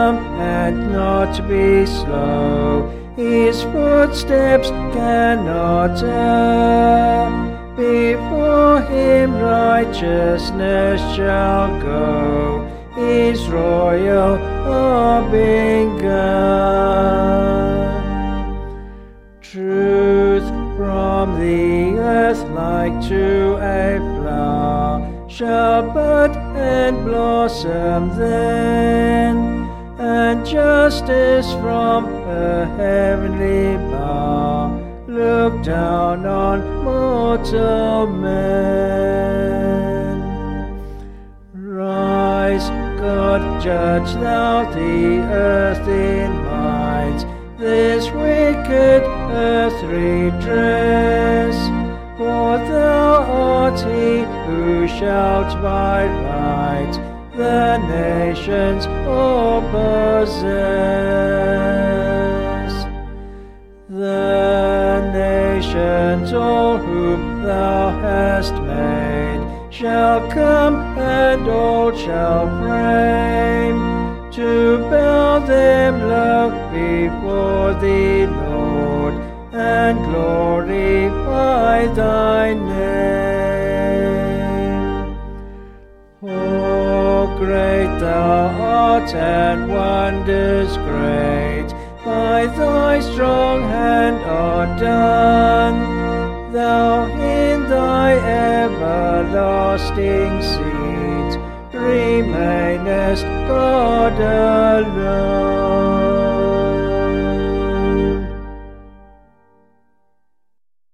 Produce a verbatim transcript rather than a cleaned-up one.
come and not be slow. His footsteps cannot err. Before him righteousness shall go. His royal are begun. Truth from the earth like to a flower shall bud and blossom then, and justice from a heavenly bower look down on mortal men. Rise, God, judge thou the earth in might, this wicked earth redress. For thou art he who shalt by right the nations all possess. The nations all whom thou hast made shall come, and all shall frame to bow them low before thee, Lord, and glorify thy name. Oh, great thou art, and wonders great by thy strong hand are done. Thou in thy everlasting seat remainest God alone.